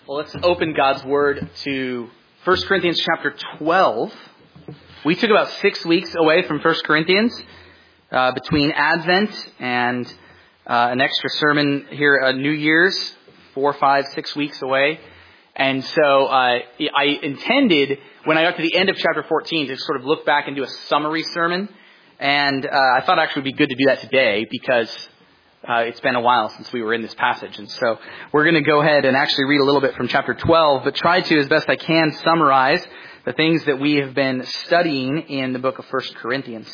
Well, let's open God's Word to 1 Corinthians chapter 12. We took about 6 weeks away from 1 Corinthians between Advent and an extra sermon here at New Year's, 4, 5, 6 weeks away. And so I intended, when I got to the end of chapter 14, to sort of look back and do a summary sermon. And I thought actually it would be good to do that today because it's been a while since we were in this passage. And so we're going to go ahead and actually read a little bit from chapter 12, but try to, as best I can, summarize the things that we have been studying in the book of 1 Corinthians.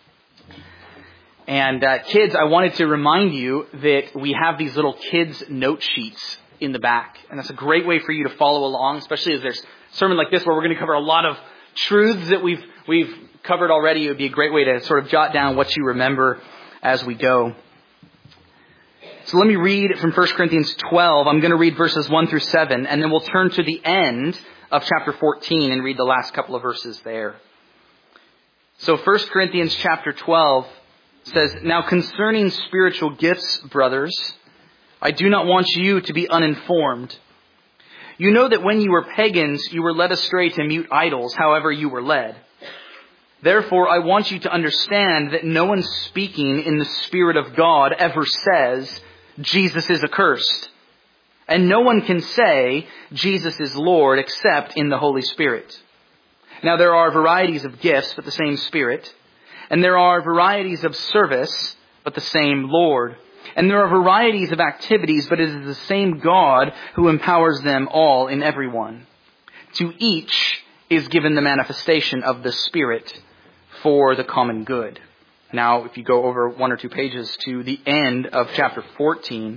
And kids, I wanted to remind you that we have these little kids' note sheets in the back. And that's a great way for you to follow along, especially as there's a sermon like this where we're going to cover a lot of truths that we've covered already. It would be a great way to sort of jot down what you remember as we go. So let me read from 1 Corinthians 12. I'm going to read verses 1 through 7, and then we'll turn to the end of chapter 14 and read the last couple of verses there. So 1 Corinthians chapter 12 says, "Now concerning spiritual gifts, brothers, I do not want you to be uninformed. You know that when you were pagans, you were led astray to mute idols, however you were led. Therefore, I want you to understand that no one speaking in the Spirit of God ever says, 'Jesus is accursed.' And no one can say, 'Jesus is Lord,' except in the Holy Spirit. Now there are varieties of gifts, but the same Spirit. And there are varieties of service, but the same Lord. And there are varieties of activities, but it is the same God who empowers them all in everyone. To each is given the manifestation of the Spirit for the common good." Now, if you go over 1 or 2 pages to the end of chapter 14,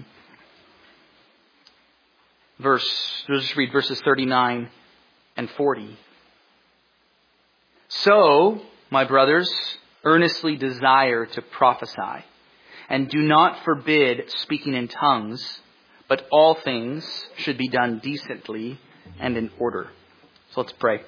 we'll just read verses 39 and 40. "So, my brothers, earnestly desire to prophesy, and do not forbid speaking in tongues, but all things should be done decently and in order." So let's pray.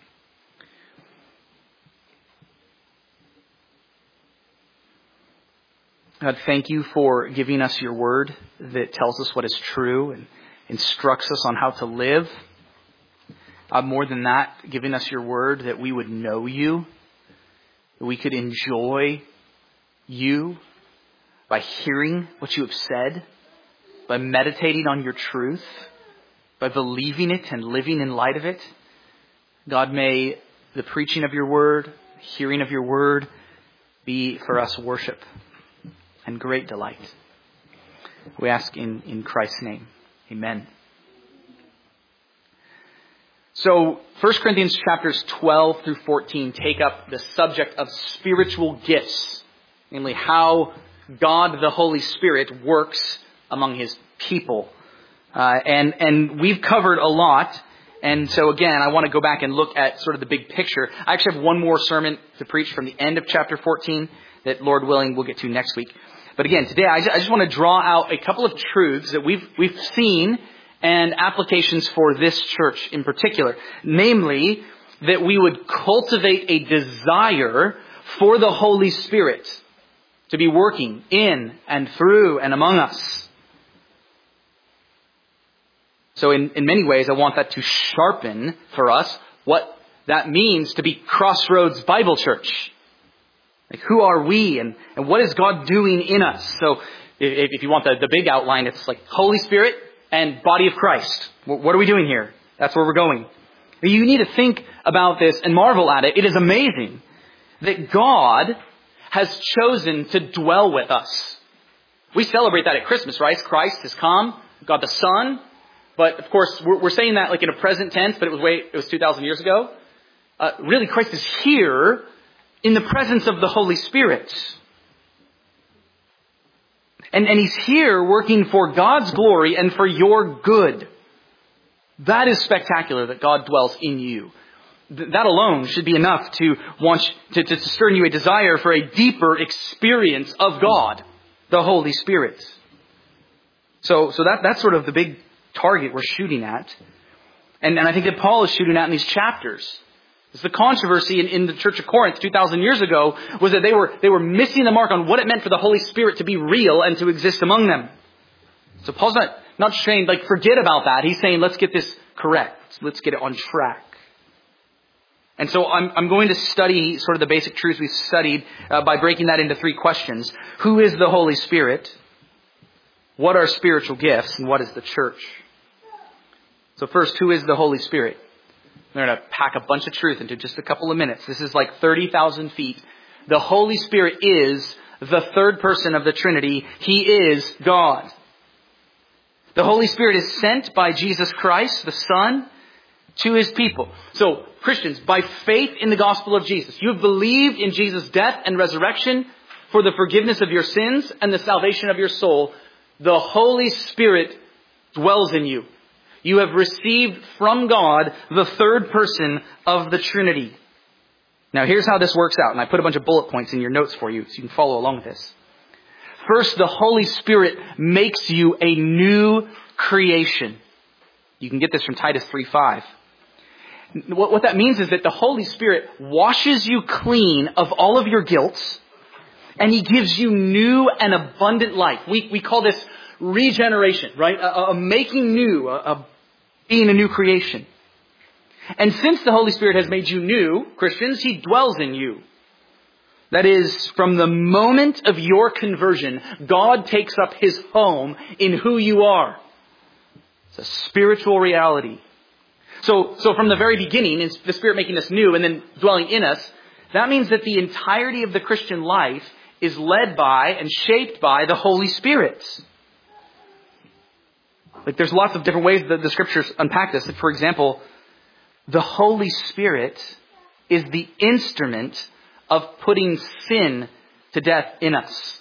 God, thank you for giving us your word that tells us what is true and instructs us on how to live. More than that, giving us your word that we would know you, that we could enjoy you by hearing what you have said, by meditating on your truth, by believing it and living in light of it. God, may the preaching of your word, hearing of your word be for us worship and great delight. We ask in Christ's name. Amen. So 1 Corinthians chapters 12 through 14 take up the subject of spiritual gifts, namely how God the Holy Spirit works among his people. And we've covered a lot. And so again, I want to go back and look at sort of the big picture. I actually have one more sermon to preach from the end of chapter 14 that, Lord willing, we'll get to next week. But again, today I just want to draw out a couple of truths that we've seen and applications for this church in particular. Namely, that we would cultivate a desire for the Holy Spirit to be working in and through and among us. So in many ways, I want that to sharpen for us what that means to be Crossroads Bible Church. Like, who are we and what is God doing in us? So if you want the big outline, it's like Holy Spirit and body of Christ. What are we doing here? That's where we're going. You need to think about this and marvel at it. It is amazing that God has chosen to dwell with us. We celebrate that at Christmas, right? Christ has come, God the Son. But of course, we're saying that like in a present tense, but it was 2,000 years ago. Really, Christ is here in the presence of the Holy Spirit. And he's here working for God's glory and for your good. That is spectacular that God dwells in you. That alone should be enough to stir in you a desire for a deeper experience of God, the Holy Spirit. So that's sort of the big target we're shooting at. And I think that Paul is shooting at in these chapters. It's the controversy in the church of Corinth 2,000 years ago was that they were missing the mark on what it meant for the Holy Spirit to be real and to exist among them. So Paul's not not saying, like, forget about that. He's saying, let's get this correct. Let's get it on track. And so I'm going to study sort of the basic truths we've studied by breaking that into 3 questions. Who is the Holy Spirit? What are spiritual gifts? And what is the church? So first, who is the Holy Spirit? I'm going to pack a bunch of truth into just a couple of minutes. This is like 30,000 feet. The Holy Spirit is the third person of the Trinity. He is God. The Holy Spirit is sent by Jesus Christ, the Son, to His people. So, Christians, by faith in the gospel of Jesus, you have believed in Jesus' death and resurrection for the forgiveness of your sins and the salvation of your soul. The Holy Spirit dwells in you. You have received from God the third person of the Trinity. Now, here's how this works out. And I put a bunch of bullet points in your notes for you so you can follow along with this. First, the Holy Spirit makes you a new creation. You can get this from Titus 3:5. What that means is that the Holy Spirit washes you clean of all of your guilt, and He gives you new and abundant life. We call this regeneration, right? A making new, being a new creation. And since the Holy Spirit has made you new, Christians, He dwells in you. That is, from the moment of your conversion, God takes up His home in who you are. It's a spiritual reality. So from the very beginning, is the Spirit making us new and then dwelling in us, that means that the entirety of the Christian life is led by and shaped by the Holy Spirit. Like, there's lots of different ways that the Scriptures unpack this. Like, for example, the Holy Spirit is the instrument of putting sin to death in us.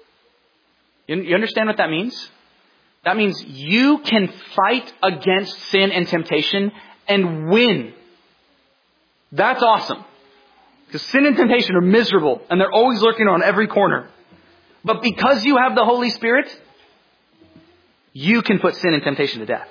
You understand what that means? That means you can fight against sin and temptation and win. That's awesome. Because sin and temptation are miserable and they're always lurking on every corner. But because you have the Holy Spirit, you can put sin and temptation to death.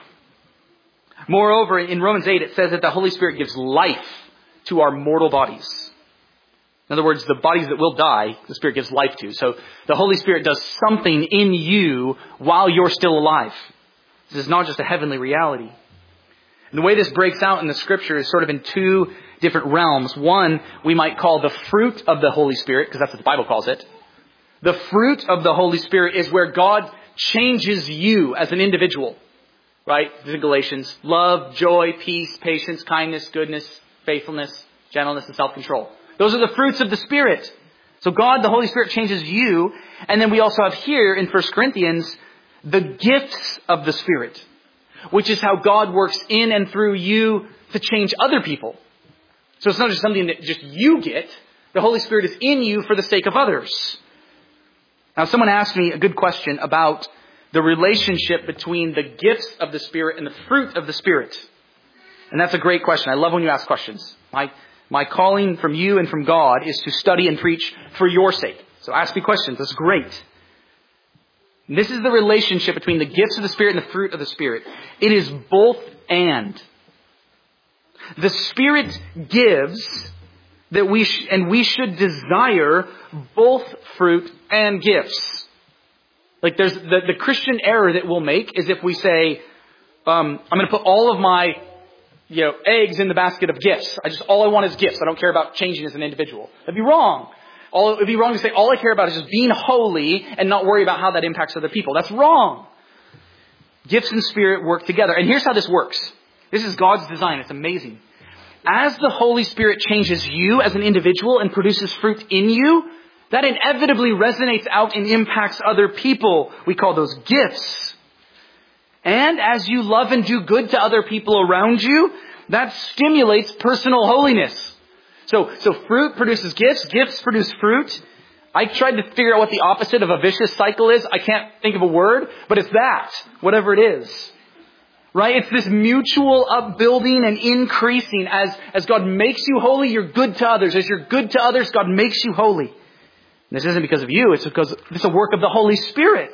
Moreover, in Romans 8, it says that the Holy Spirit gives life to our mortal bodies. In other words, the bodies that will die, the Spirit gives life to. So the Holy Spirit does something in you while you're still alive. This is not just a heavenly reality. And the way this breaks out in the Scripture is sort of in 2 different realms. One, we might call the fruit of the Holy Spirit, because that's what the Bible calls it. The fruit of the Holy Spirit is where God changes you as an individual. Right? This is in Galatians. Love, joy, peace, patience, kindness, goodness, faithfulness, gentleness, and self-control. Those are the fruits of the Spirit. So God, the Holy Spirit, changes you. And then we also have here in 1 Corinthians, the gifts of the Spirit, which is how God works in and through you to change other people. So it's not just something that just you get. The Holy Spirit is in you for the sake of others. Now, someone asked me a good question about the relationship between the gifts of the Spirit and the fruit of the Spirit. And that's a great question. I love when you ask questions. My calling from you and from God is to study and preach for your sake. So ask me questions. That's great. This is the relationship between the gifts of the Spirit and the fruit of the Spirit. It is both and. The Spirit gives that we should desire both fruit and gifts. Like, there's the Christian error that we'll make is if we say, I'm going to put all of my, eggs in the basket of gifts. All I want is gifts. I don't care about changing as an individual. That'd be wrong. It'd be wrong to say all I care about is just being holy and not worry about how that impacts other people. That's wrong. Gifts and Spirit work together. And here's how this works. This is God's design. It's amazing. As the Holy Spirit changes you as an individual and produces fruit in you, that inevitably resonates out and impacts other people. We call those gifts. And as you love and do good to other people around you, that stimulates personal holiness. So fruit produces gifts, gifts produce fruit. I tried to figure out what the opposite of a vicious cycle is. I can't think of a word, but it's that, whatever it is. Right? It's this mutual upbuilding and increasing. As God makes you holy, you're good to others. As you're good to others, God makes you holy. This isn't because of you, it's because it's a work of the Holy Spirit.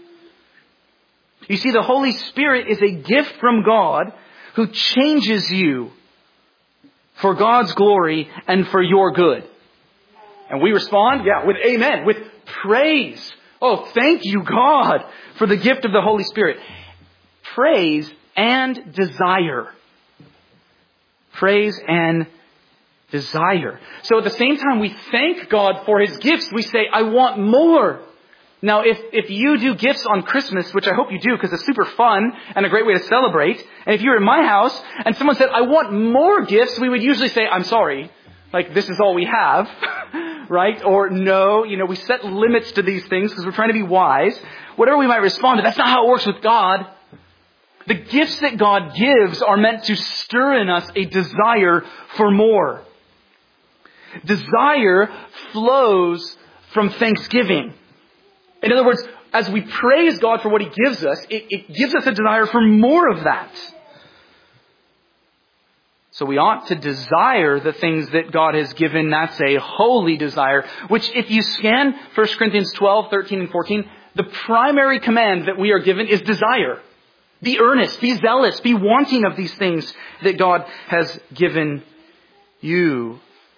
You see, the Holy Spirit is a gift from God who changes you for God's glory and for your good. And we respond, with amen, with praise. Oh, thank you, God, for the gift of the Holy Spirit. Praise and desire. Praise and desire. So at the same time we thank God for His gifts, we say, I want more. Now, if you do gifts on Christmas, which I hope you do because it's super fun and a great way to celebrate, and if you were in my house and someone said, I want more gifts, we would usually say, I'm sorry, like this is all we have, right? Or no, we set limits to these things because we're trying to be wise. Whatever we might respond to, that's not how it works with God. The gifts that God gives are meant to stir in us a desire for more. Desire flows from thanksgiving. In other words, as we praise God for what He gives us, it gives us a desire for more of that. So we ought to desire the things that God has given. That's a holy desire, which if you scan 1 Corinthians 12, 13, and 14, the primary command that we are given is desire. Be earnest, be zealous, be wanting of these things that God has given you.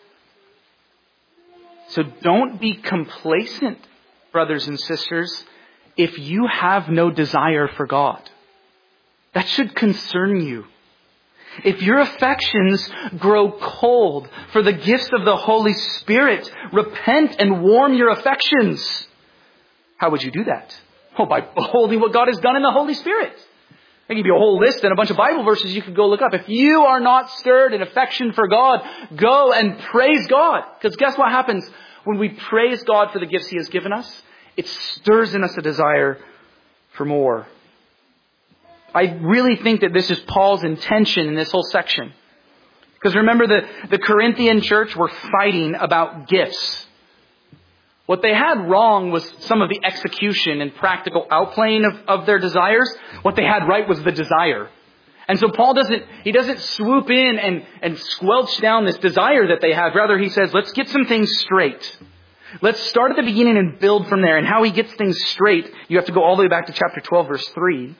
So don't be complacent, brothers and sisters, if you have no desire for God. That should concern you. If your affections grow cold for the gifts of the Holy Spirit, repent and warm your affections. How would you do that? Oh, by beholding what God has done in the Holy Spirit. I give you a whole list and a bunch of Bible verses you could go look up. If you are not stirred in affection for God, go and praise God. Because guess what happens when we praise God for the gifts He has given us? It stirs in us a desire for more. I really think that this is Paul's intention in this whole section. Because remember, the Corinthian church were fighting about gifts. What they had wrong was some of the execution and practical outplaying of their desires. What they had right was the desire. And so Paul doesn't swoop in and squelch down this desire that they have. Rather, he says, let's get some things straight. Let's start at the beginning and build from there. And how he gets things straight, you have to go all the way back to chapter 12, verse 3.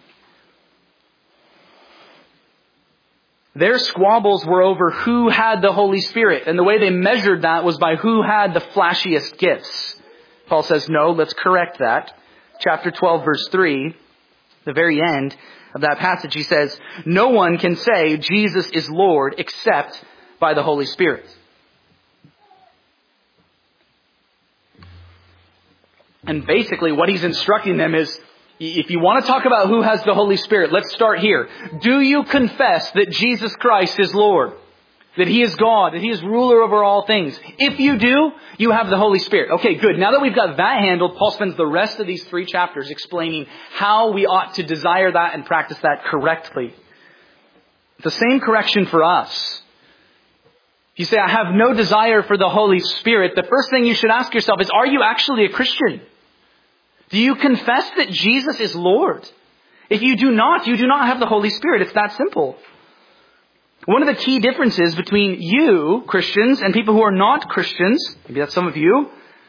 Their squabbles were over who had the Holy Spirit. And the way they measured that was by who had the flashiest gifts. Paul says, no, let's correct that. Chapter 12, verse 3, the very end of that passage, he says, no one can say Jesus is Lord except by the Holy Spirit. And basically what he's instructing them is, if you want to talk about who has the Holy Spirit, let's start here. Do you confess that Jesus Christ is Lord? That He is God? That He is ruler over all things? If you do, you have the Holy Spirit. Okay, good. Now that we've got that handled, Paul spends the rest of these 3 chapters explaining how we ought to desire that and practice that correctly. The same correction for us. If you say, I have no desire for the Holy Spirit, the first thing you should ask yourself is, are you actually a Christian? Do you confess that Jesus is Lord? If you do not, you do not have the Holy Spirit. It's that simple. One of the key differences between you, Christians, and people who are not Christians, maybe that's some of you,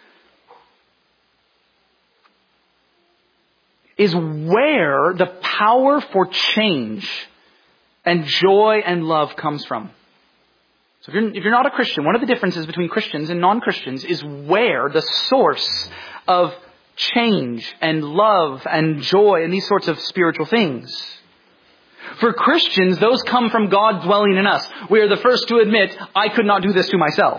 is where the power for change and joy and love comes from. So if you're not a Christian, one of the differences between Christians and non-Christians is where the source of change and love and joy and these sorts of spiritual things. For Christians, those come from God dwelling in us. We are the first to admit, I could not do this to myself.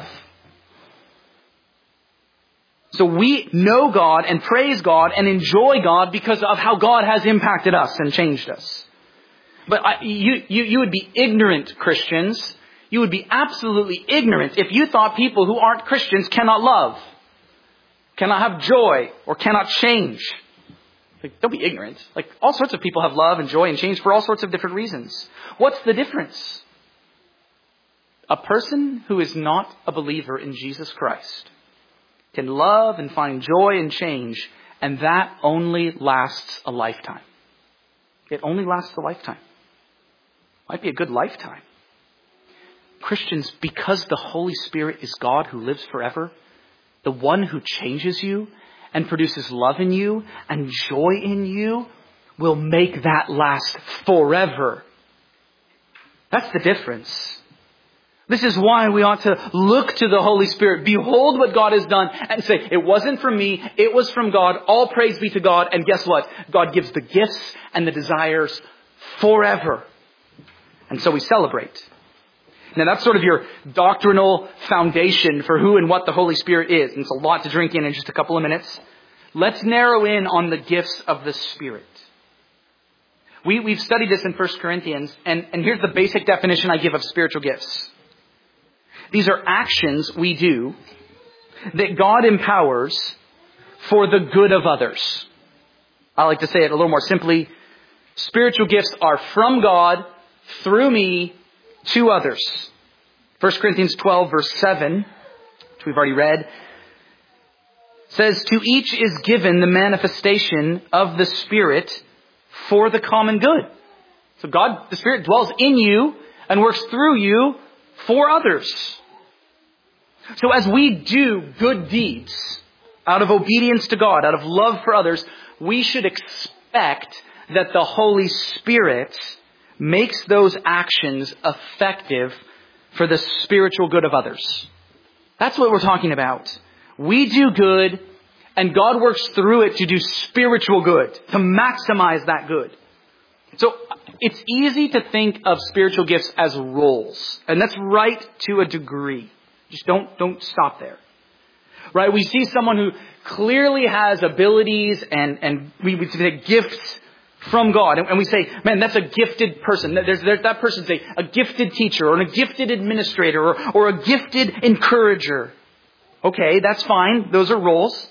So we know God and praise God and enjoy God because of how God has impacted us and changed us. But you would be ignorant, Christians. You would be absolutely ignorant if you thought people who aren't Christians cannot love, cannot have joy, or cannot change. Like, don't be ignorant. Like, all sorts of people have love and joy and change for all sorts of different reasons. What's the difference? A person who is not a believer in Jesus Christ can love and find joy and change, and that only lasts a lifetime. It only lasts a lifetime. Might be a good lifetime. Christians, because the Holy Spirit is God who lives forever, the one who changes you and produces love in you and joy in you, will make that last forever. That's the difference. This is why we ought to look to the Holy Spirit, behold what God has done, and say, it wasn't from me, it was from God, all praise be to God, and guess what? God gives the gifts and the desires forever. And so we celebrate. Now that's sort of your doctrinal foundation for who and what the Holy Spirit is. And it's a lot to drink in just a couple of minutes. Let's narrow in on the gifts of the Spirit. We've studied this in 1 Corinthians, and here's the basic definition I give of spiritual gifts. These are actions we do that God empowers for the good of others. I like to say it a little more simply. Spiritual gifts are from God, through me, to others. 1 Corinthians 12, verse 7, which we've already read, says, to each is given the manifestation of the Spirit for the common good. So God, the Spirit, dwells in you and works through you for others. So as we do good deeds out of obedience to God, out of love for others, we should expect that the Holy Spirit makes those actions effective for the spiritual good of others. That's what we're talking about. We do good, and God works through it to do spiritual good, to maximize that good. So it's easy to think of spiritual gifts as roles, and that's right to a degree. Just don't stop there. Right? We see someone who clearly has abilities and we say gifts from God. And we say, man, that's a gifted person. That person's a gifted teacher or a gifted administrator or a gifted encourager. Okay, that's fine. Those are roles.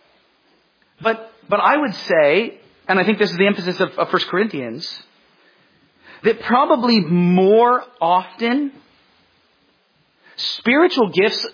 But I would say, and I think this is the emphasis of 1 Corinthians, that probably more often spiritual gifts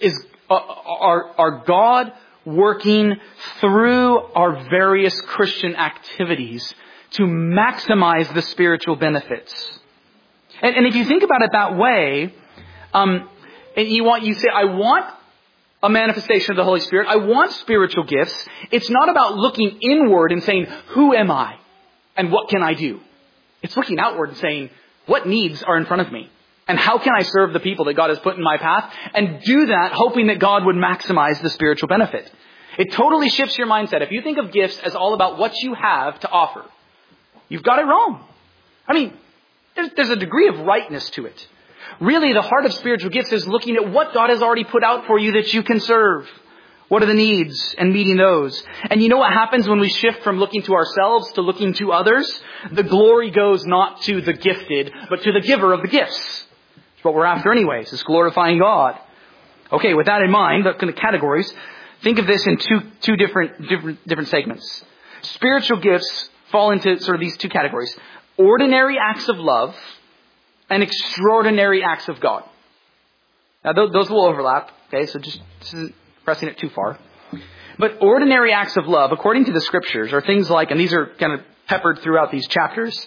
are God working through our various Christian activities to maximize the spiritual benefits. And if you think about it that way, and you say, I want a manifestation of the Holy Spirit, I want spiritual gifts, it's not about looking inward and saying, who am I? And what can I do? It's looking outward and saying, what needs are in front of me? And how can I serve the people that God has put in my path? And do that hoping that God would maximize the spiritual benefit. It totally shifts your mindset. If you think of gifts as all about what you have to offer, you've got it wrong. I mean, there's a degree of rightness to it. Really, the heart of spiritual gifts is looking at what God has already put out for you that you can serve. What are the needs? And meeting those. And you know what happens when we shift from looking to ourselves to looking to others? The glory goes not to the gifted, but to the giver of the gifts. It's what we're after anyways, is glorifying God. Okay, with that in mind, the kind of categories, think of this in two different segments. Spiritual gifts fall into sort of these two categories. Ordinary acts of love and extraordinary acts of God. Now, those will overlap. Okay, so just this isn't pressing it too far. But ordinary acts of love, according to the Scriptures, are things like, and these are kind of peppered throughout these chapters,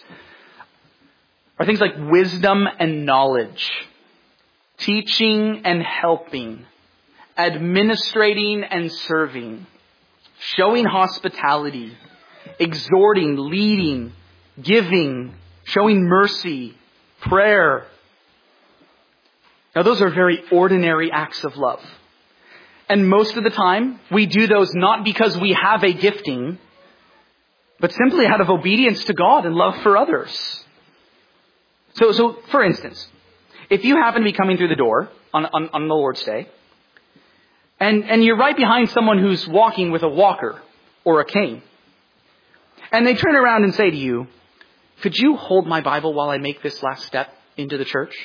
are things like wisdom and knowledge, teaching and helping, administrating and serving, showing hospitality, exhorting, leading, giving, showing mercy, prayer. Now those are very ordinary acts of love. And most of the time, we do those not because we have a gifting, but simply out of obedience to God and love for others. So for instance, if you happen to be coming through the door on the Lord's Day, and you're right behind someone who's walking with a walker or a cane, and they turn around and say to you, could you hold my Bible while I make this last step into the church?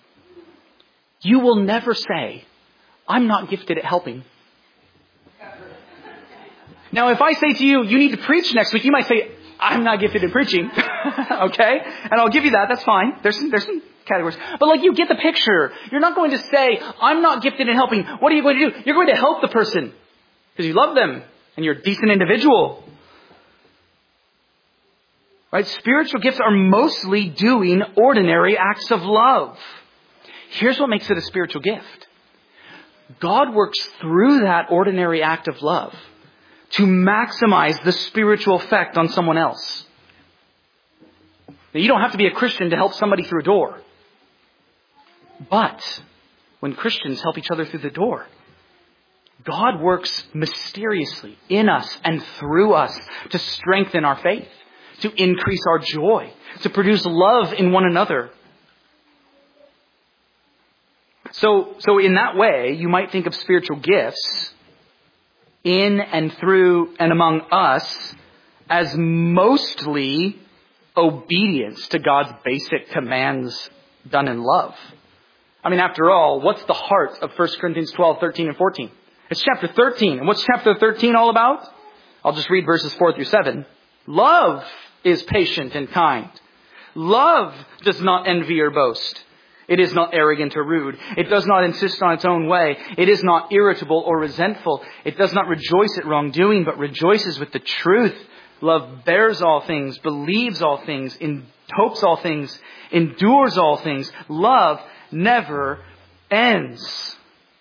You will never say, I'm not gifted at helping. Now, if I say to you, you need to preach next week, you might say, I'm not gifted at preaching. Okay? And I'll give you that. That's fine. There's some categories. But you get the picture. You're not going to say, I'm not gifted at helping. What are you going to do? You're going to help the person because you love them and you're a decent individual. Right? Spiritual gifts are mostly doing ordinary acts of love. Here's what makes it a spiritual gift. God works through that ordinary act of love to maximize the spiritual effect on someone else. Now, you don't have to be a Christian to help somebody through a door. But when Christians help each other through the door. God works mysteriously in us and through us to strengthen our faith, to increase our joy, to produce love in one another. So in that way, you might think of spiritual gifts in and through and among us as mostly obedience to God's basic commands done in love. I mean, after all, what's the heart of 1 Corinthians 12, 13, and 14? It's chapter 13. And what's chapter 13 all about? I'll just read verses 4 through 7. Love is patient and kind. Love does not envy or boast. It is not arrogant or rude. It does not insist on its own way. It is not irritable or resentful. It does not rejoice at wrongdoing, but rejoices with the truth. Love bears all things, believes all things, hopes all things, endures all things. Love never ends.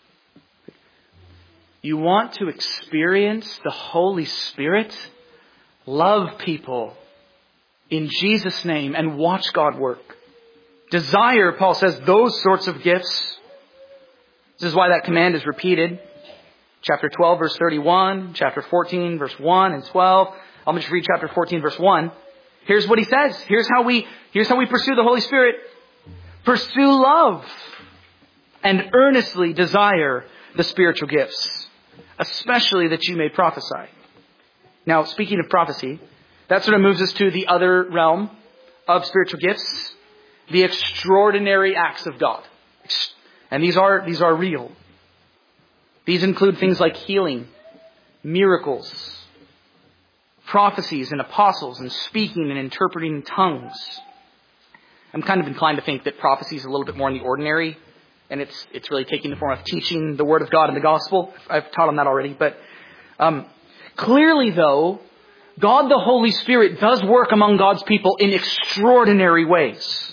You want to experience the Holy Spirit? Love people in Jesus' name and watch God work. Desire, Paul says, those sorts of gifts. This is why that command is repeated. Chapter 12, verse 31, chapter 14, verse 1 and 12. I'll just read chapter 14, verse 1. Here's what he says. Here's how we pursue the Holy Spirit. Pursue love and earnestly desire the spiritual gifts, especially that you may prophesy. Now, speaking of prophecy, that sort of moves us to the other realm of spiritual gifts, the extraordinary acts of God. And these are real. These include things like healing, miracles, prophecies and apostles, and speaking and interpreting in tongues. I'm kind of inclined to think that prophecy is a little bit more in the ordinary, and it's really taking the form of teaching the Word of God in the gospel. I've taught on that already. But clearly, though, God the Holy Spirit does work among God's people in extraordinary ways.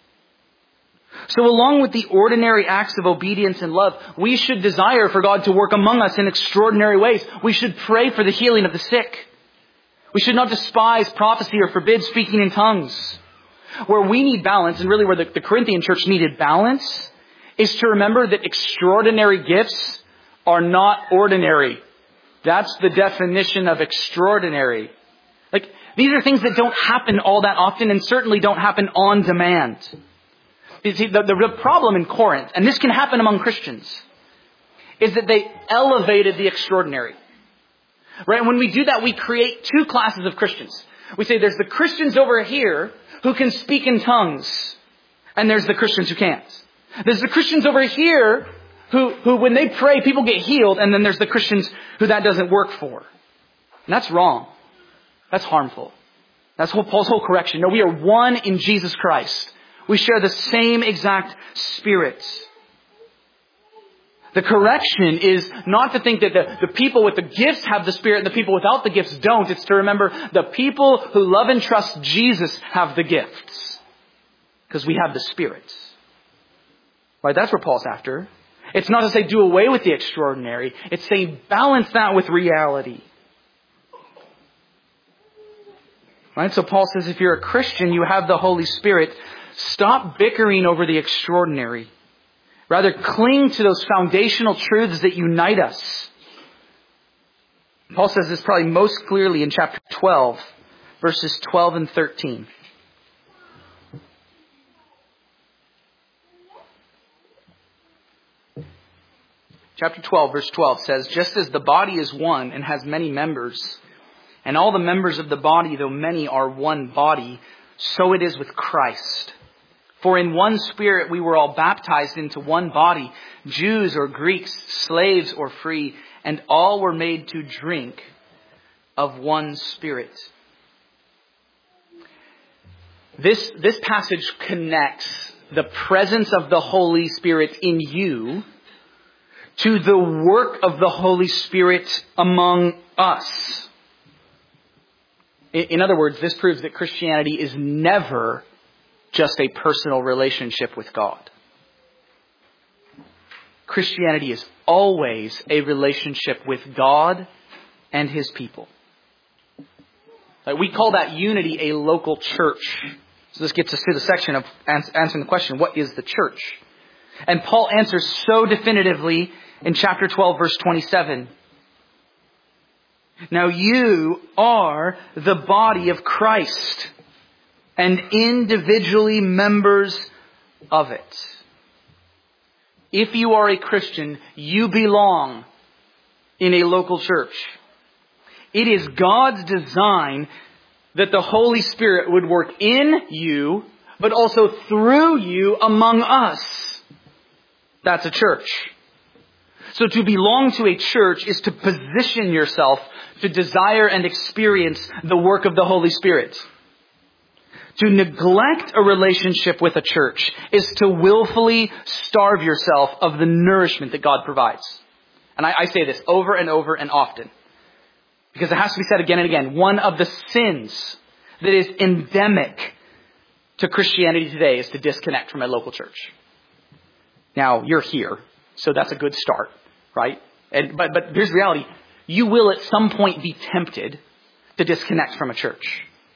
So along with the ordinary acts of obedience and love, we should desire for God to work among us in extraordinary ways. We should pray for the healing of the sick. We should not despise prophecy or forbid speaking in tongues. Where we need balance, and really where the Corinthian church needed balance, is to remember that extraordinary gifts are not ordinary. That's the definition of extraordinary. Like, these are things that don't happen all that often and certainly don't happen on demand. You see, the problem in Corinth, and this can happen among Christians, is that they elevated the extraordinary. Right? And when we do that, we create two classes of Christians. We say there's the Christians over here who can speak in tongues, and there's the Christians who can't. There's the Christians over here who when they pray, people get healed, and then there's the Christians who that doesn't work for. And that's wrong. That's harmful. That's Paul's whole correction. No, we are one in Jesus Christ. We share the same exact Spirit. The correction is not to think that the people with the gifts have the Spirit and the people without the gifts don't. It's to remember the people who love and trust Jesus have the gifts. Because we have the Spirit. Right? That's what Paul's after. It's not to say do away with the extraordinary. It's saying balance that with reality. Right? So Paul says if you're a Christian, you have the Holy Spirit. Stop bickering over the extraordinary. Rather, cling to those foundational truths that unite us. Paul says this probably most clearly in chapter 12, verses 12 and 13. Chapter 12, verse 12 says, "Just as the body is one and has many members, and all the members of the body, though many, are one body, so it is with Christ. For in one Spirit we were all baptized into one body, Jews or Greeks, slaves or free, and all were made to drink of one Spirit." This passage connects the presence of the Holy Spirit in you to the work of the Holy Spirit among us. In other words, this proves that Christianity is never just a personal relationship with God. Christianity is always a relationship with God and His people. We call that unity a local church. So this gets us to the section of answering the question, what is the church? And Paul answers so definitively in chapter 12, verse 27. Now you are the body of Christ and individually members of it. If you are a Christian, you belong in a local church. It is God's design that the Holy Spirit would work in you, but also through you among us. That's a church. So to belong to a church is to position yourself to desire and experience the work of the Holy Spirit. To neglect a relationship with a church is to willfully starve yourself of the nourishment that God provides. And I say this over and over and often, because it has to be said again and again. One of the sins that is endemic to Christianity today is to disconnect from a local church. Now, you're here, so that's a good start, right? But here's the reality. You will at some point be tempted to disconnect from a church.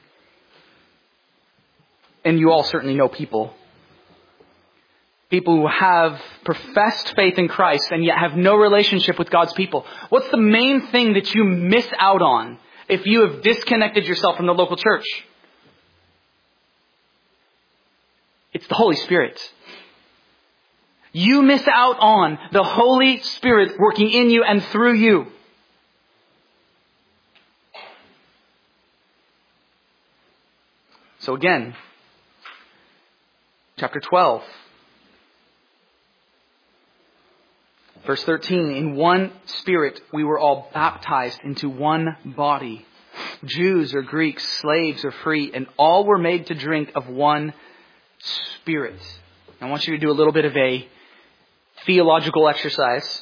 And you all certainly know people who have professed faith in Christ and yet have no relationship with God's people. What's the main thing that you miss out on if you have disconnected yourself from the local church? It's the Holy Spirit. You miss out on the Holy Spirit working in you and through you. So again, chapter 12. Verse 13, in one Spirit we were all baptized into one body. Jews or Greeks, slaves or free, and all were made to drink of one Spirit. I want you to do a little bit of a theological exercise.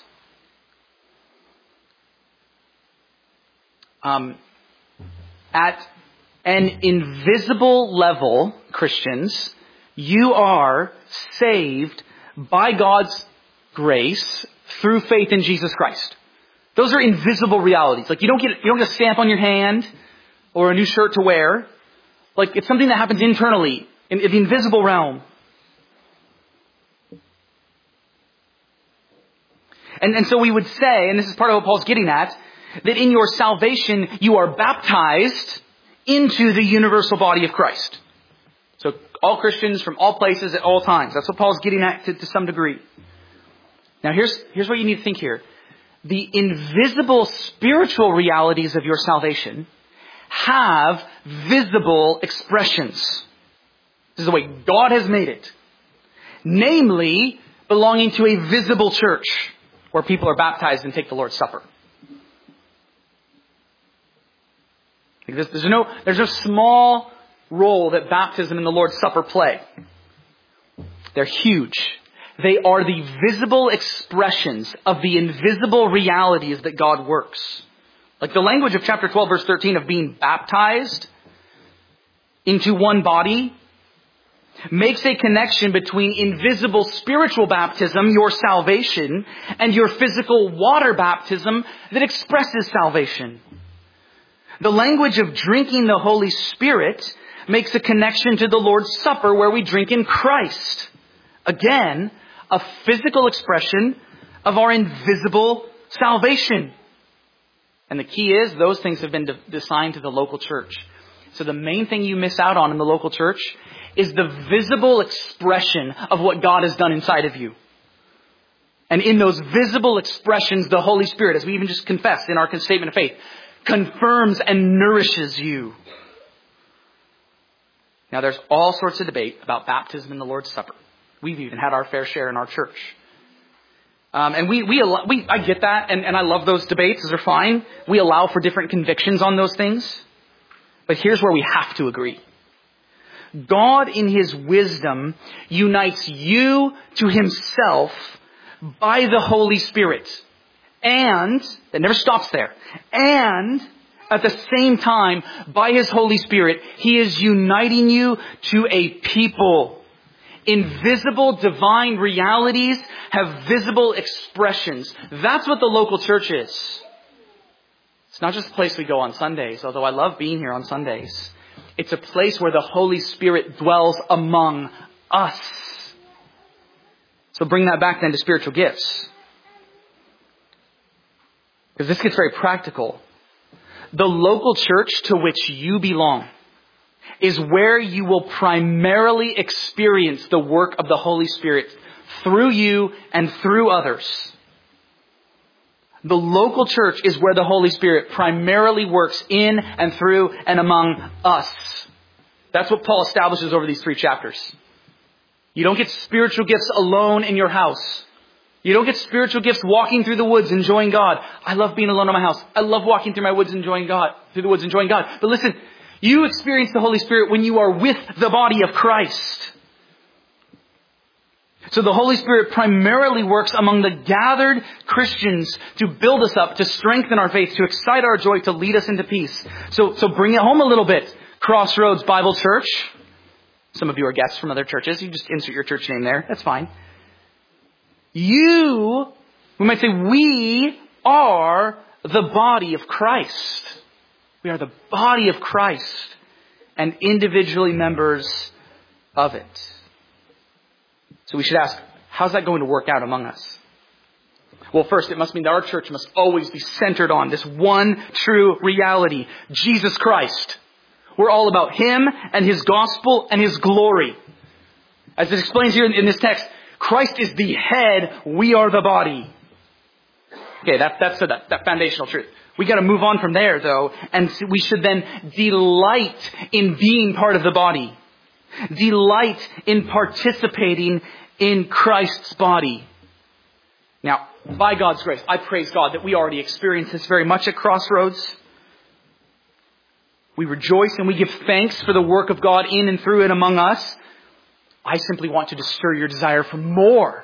At an invisible level, Christians, you are saved by God's grace through faith in Jesus Christ. Those are invisible realities. Like you don't get a stamp on your hand or a new shirt to wear. Like it's something that happens internally in the invisible realm. And so we would say, and this is part of what Paul's getting at, that in your salvation you are baptized into the universal body of Christ. So all Christians from all places at all times. That's what Paul's getting at to some degree. Now here's what you need to think here. The invisible spiritual realities of your salvation have visible expressions. This is the way God has made it. Namely, belonging to a visible church where people are baptized and take the Lord's Supper. There's no small role that baptism and the Lord's Supper play. They're huge. They are the visible expressions of the invisible realities that God works. Like the language of chapter 12, verse 13 of being baptized into one body makes a connection between invisible spiritual baptism, your salvation, and your physical water baptism that expresses salvation. The language of drinking the Holy Spirit makes a connection to the Lord's Supper where we drink in Christ. Again, a physical expression of our invisible salvation. And the key is those things have been assigned to the local church. So the main thing you miss out on in the local church is the visible expression of what God has done inside of you. And in those visible expressions, the Holy Spirit, as we even just confessed in our statement of faith, confirms and nourishes you. Now there's all sorts of debate about baptism and the Lord's Supper. We've even had our fair share in our church. And I get that, and I love those debates. Those are fine. We allow for different convictions on those things. But here's where we have to agree. God in His wisdom unites you to Himself by the Holy Spirit. And, it never stops there. And, at the same time, by His Holy Spirit, He is uniting you to a people. Invisible divine realities have visible expressions. That's what the local church is. It's not just a place we go on Sundays, although I love being here on Sundays. It's a place where the Holy Spirit dwells among us. So bring that back then to spiritual gifts. Because this gets very practical. The local church to which you belong is where you will primarily experience the work of the Holy Spirit through you and through others. The local church is where the Holy Spirit primarily works in and through and among us. That's what Paul establishes over these 3 chapters. You don't get spiritual gifts alone in your house. You don't get spiritual gifts walking through the woods enjoying God. I love being alone in my house. I love walking through the woods enjoying God. But listen, you experience the Holy Spirit when you are with the body of Christ. So the Holy Spirit primarily works among the gathered Christians to build us up, to strengthen our faith, to excite our joy, to lead us into peace. So bring it home a little bit. Crossroads Bible Church. Some of you are guests from other churches. You just insert your church name there. That's fine. We might say, we are the body of Christ. We are the body of Christ and individually members of it. So we should ask, how's that going to work out among us? Well, first, it must mean that our church must always be centered on this one true reality, Jesus Christ. We're all about Him and His gospel and His glory. As it explains here in this text, Christ is the head, we are the body. Okay, that's that foundational truth. We got to move on from there, though, and we should then delight in being part of the body. Delight in participating in Christ's body. Now, by God's grace, I praise God that we already experience this very much at Crossroads. We rejoice and we give thanks for the work of God in and through and among us. I simply want to stir your desire for more.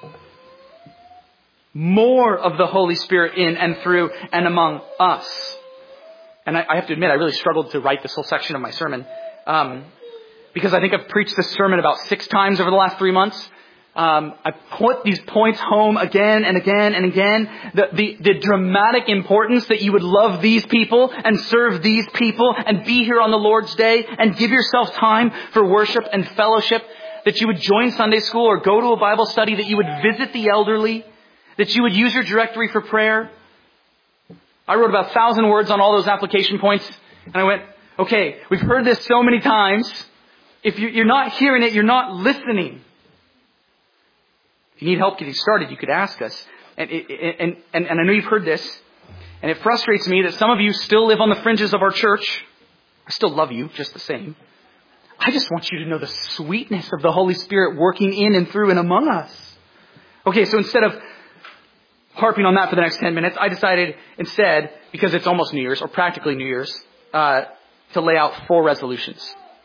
More of the Holy Spirit in and through and among us. And I have to admit, I really struggled to write this whole section of my sermon. Because I think I've preached this sermon about 6 times over the last 3 months. I put these points home again and again and again. The dramatic importance that you would love these people and serve these people and be here on the Lord's Day and give yourself time for worship and fellowship. That you would join Sunday school or go to a Bible study. That you would visit the elderly. That you would use your directory for prayer. I wrote about 1,000 words on all those application points. And I went, okay, we've heard this so many times. If you're not hearing it, you're not listening. If you need help getting started, you could ask us. And I know you've heard this. And it frustrates me that some of you still live on the fringes of our church. I still love you just the same. I just want you to know the sweetness of the Holy Spirit working in and through and among us. Okay, so instead of harping on that for the next 10 minutes, I decided instead, because it's almost New Year's, or practically New Year's, to lay out 4 resolutions.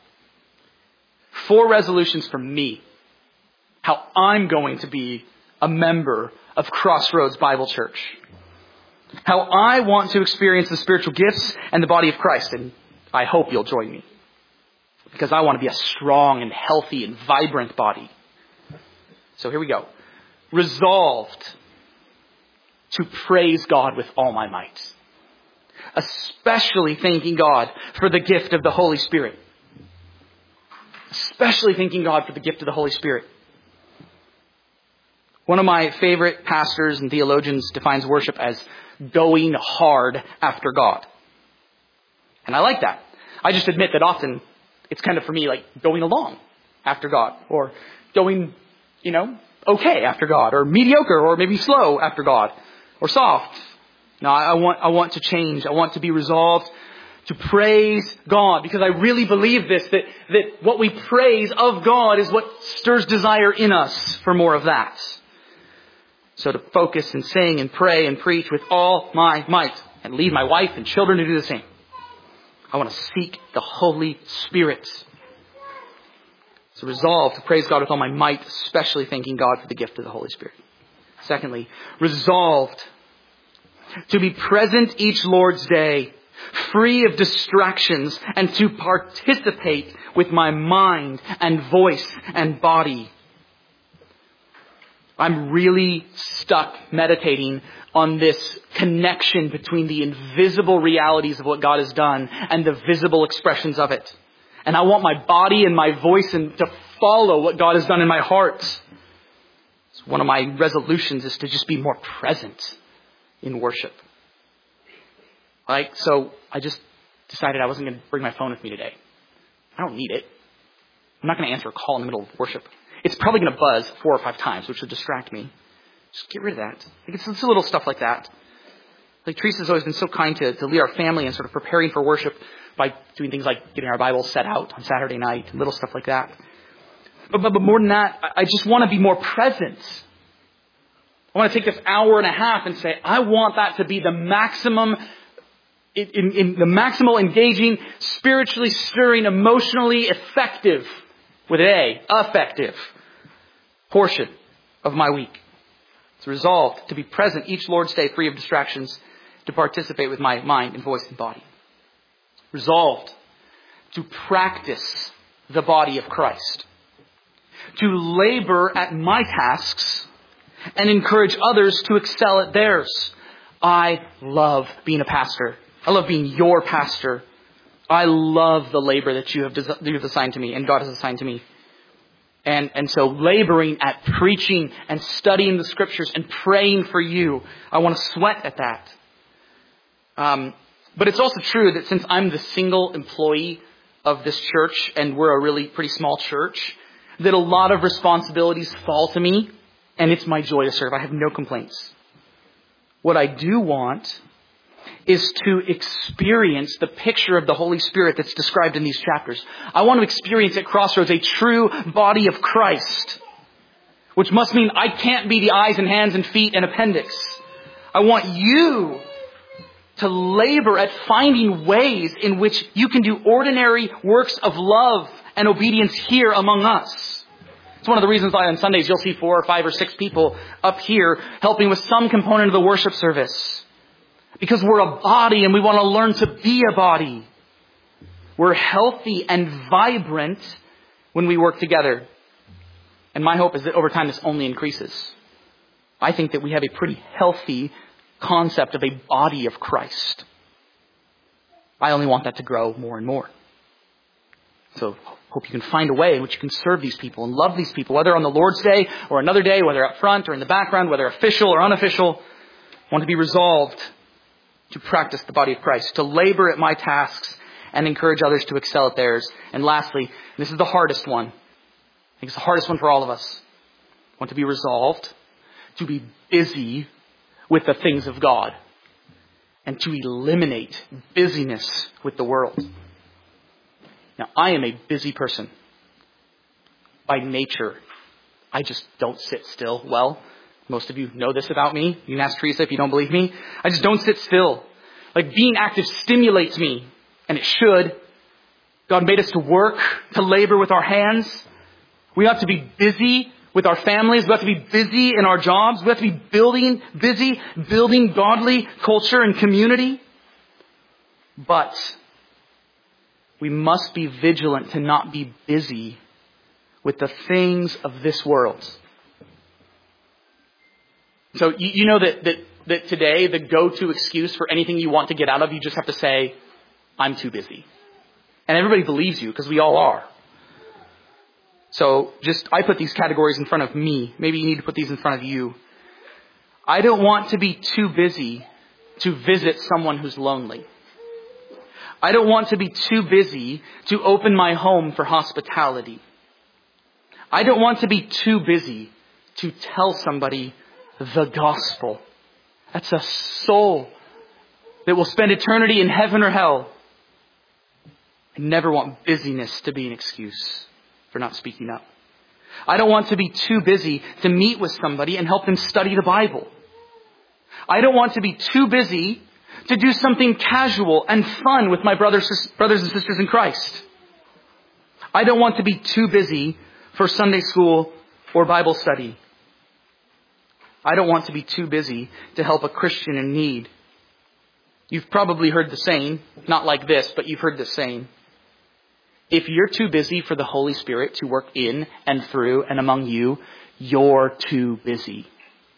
4 resolutions for me. How I'm going to be a member of Crossroads Bible Church. How I want to experience the spiritual gifts and the body of Christ. And I hope you'll join me. Because I want to be a strong and healthy and vibrant body. So here we go. Resolved to praise God with all my might. Especially thanking God for the gift of the Holy Spirit. Especially thanking God for the gift of the Holy Spirit. One of my favorite pastors and theologians defines worship as going hard after God. And I like that. I just admit that often it's kind of for me like going along after God. Or going, okay after God. Or mediocre or maybe slow after God. Or soft. No, I want to change. I want to be resolved to praise God, because I really believe this, that what we praise of God is what stirs desire in us for more of that. So to focus and sing and pray and preach with all my might and lead my wife and children to do the same. I want to seek the Holy Spirit. So resolve to praise God with all my might, especially thanking God for the gift of the Holy Spirit. Secondly, resolved to be present each Lord's Day, free of distractions, and to participate with my mind and voice and body. I'm really stuck meditating on this connection between the invisible realities of what God has done and the visible expressions of it. And I want my body and my voice to follow what God has done in my heart. So one of my resolutions is to just be more present in worship. So I just decided I wasn't going to bring my phone with me today. I don't need it. I'm not going to answer a call in the middle of worship. It's probably going to buzz 4 or 5 times, which would distract me. Just get rid of that. It's little stuff like that. Teresa's always been so kind to lead our family in sort of preparing for worship by doing things like getting our Bibles set out on Saturday night, little stuff like that. But more than that, I just want to be more present. I want to take this hour and a half and say, I want that to be the maximum, in the maximal engaging, spiritually stirring, emotionally effective, with an A, effective portion of my week. It's resolved to be present each Lord's Day free of distractions, to participate with my mind and voice and body. Resolved to practice the body of Christ. To labor at my tasks and encourage others to excel at theirs. I love being a pastor. I love being your pastor. I love the labor that you have assigned to me and God has assigned to me. And so laboring at preaching and studying the scriptures and praying for you, I want to sweat at that. But it's also true that since I'm the single employee of this church and we're a really pretty small church, that a lot of responsibilities fall to me and it's my joy to serve. I have no complaints. What I do want is to experience the picture of the Holy Spirit that's described in these chapters. I want to experience at Crossroads a true body of Christ, which must mean I can't be the eyes and hands and feet and appendix. I want you to labor at finding ways in which you can do ordinary works of love and obedience here among us. It's one of the reasons why on Sundays you'll see 4 or 5 or 6 people up here helping with some component of the worship service. Because we're a body and we want to learn to be a body. We're healthy and vibrant when we work together. And my hope is that over time this only increases. I think that we have a pretty healthy concept of a body of Christ. I only want that to grow more and more. So hope you can find a way in which you can serve these people and love these people, whether on the Lord's Day or another day, whether up front or in the background, whether official or unofficial. I want to be resolved to practice the body of Christ, to labor at my tasks and encourage others to excel at theirs. And lastly, this is the hardest one. I think it's the hardest one for all of us. I want to be resolved to be busy with the things of God and to eliminate busyness with the world. Now, I am a busy person. By nature, I just don't sit still well. Most of you know this about me. You can ask Teresa if you don't believe me. I just don't sit still. Being active stimulates me, and it should. God made us to work, to labor with our hands. We ought to be busy with our families. We ought to be busy in our jobs. We ought to be building godly culture and community. But we must be vigilant to not be busy with the things of this world. So you know that today the go-to excuse for anything you want to get out of, you just have to say, I'm too busy. And everybody believes you because we all are. So I put these categories in front of me. Maybe you need to put these in front of you. I don't want to be too busy to visit someone who's lonely. I don't want to be too busy to open my home for hospitality. I don't want to be too busy to tell somebody the gospel. That's a soul that will spend eternity in heaven or hell. I never want busyness to be an excuse for not speaking up. I don't want to be too busy to meet with somebody and help them study the Bible. I don't want to be too busy to do something casual and fun with my brothers and sisters in Christ. I don't want to be too busy for Sunday school or Bible study. I don't want to be too busy to help a Christian in need. You've probably heard the saying, not like this, but you've heard the saying. If you're too busy for the Holy Spirit to work in and through and among you, you're too busy.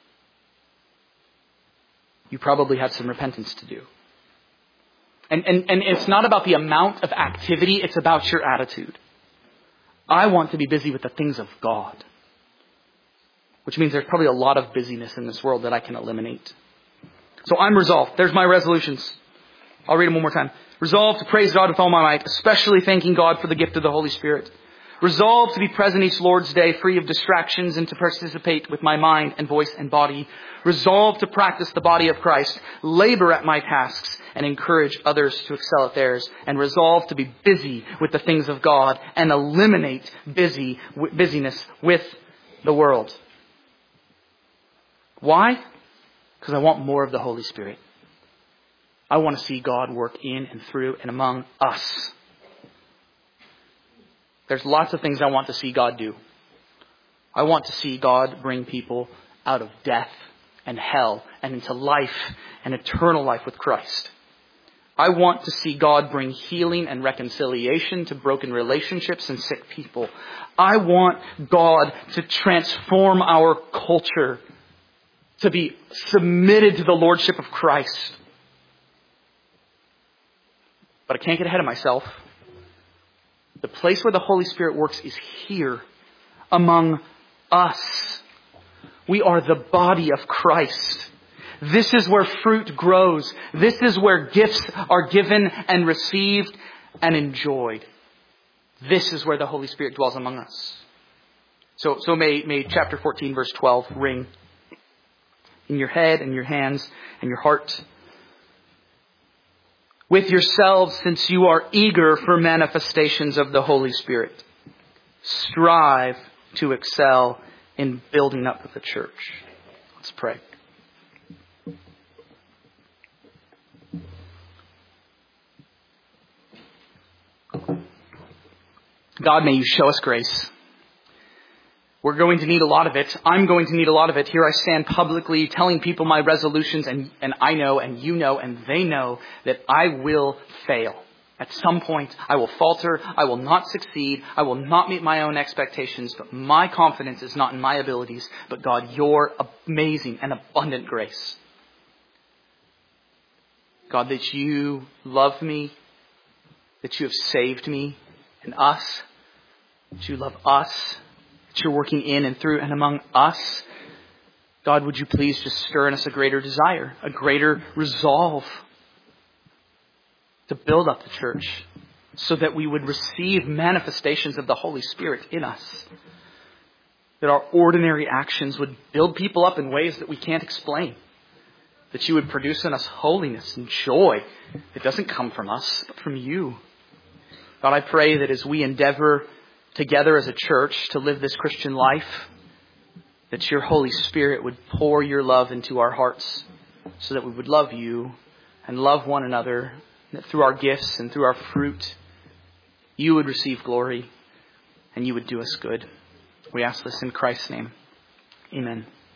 You probably have some repentance to do. And it's not about the amount of activity, it's about your attitude. I want to be busy with the things of God. which means there's probably a lot of busyness in this world that I can eliminate. So I'm resolved. There's my resolutions. I'll read them one more time. Resolved to praise God with all my might, especially thanking God for the gift of the Holy Spirit. Resolved to be present each Lord's Day, free of distractions, and to participate with my mind and voice and body. Resolved to practice the body of Christ, labor at my tasks, and encourage others to excel at theirs. And resolved to be busy with the things of God and eliminate busyness with the world. Why? Because I want more of the Holy Spirit. I want to see God work in and through and among us. There's lots of things I want to see God do. I want to see God bring people out of death and hell and into life and eternal life with Christ. I want to see God bring healing and reconciliation to broken relationships and sick people. I want God to transform our culture to be submitted to the Lordship of Christ. But I can't get ahead of myself. The place where the Holy Spirit works is here, among us. We are the body of Christ. This is where fruit grows. This is where gifts are given and received and enjoyed. This is where the Holy Spirit dwells among us. So may chapter 14, verse 12 ring in your head and your hands and your heart. With yourselves, since you are eager for manifestations of the Holy Spirit, strive to excel in building up the church. Let's pray. God, may you show us grace. We're going to need a lot of it. I'm going to need a lot of it. Here I stand publicly telling people my resolutions, and I know, and you know, and they know that I will fail. At some point, I will falter. I will not succeed. I will not meet my own expectations. But my confidence is not in my abilities, but God, your amazing and abundant grace. God, that you love me, that you have saved me and us, that you love us, that you're working in and through and among us. God, would you please just stir in us a greater desire, a greater resolve to build up the church so that we would receive manifestations of the Holy Spirit in us. That our ordinary actions would build people up in ways that we can't explain. That you would produce in us holiness and joy that doesn't come from us, but from you. God, I pray that as we endeavor together as a church to live this Christian life, that your Holy Spirit would pour your love into our hearts so that we would love you and love one another, and that through our gifts and through our fruit, you would receive glory and you would do us good. We ask this in Christ's name. Amen.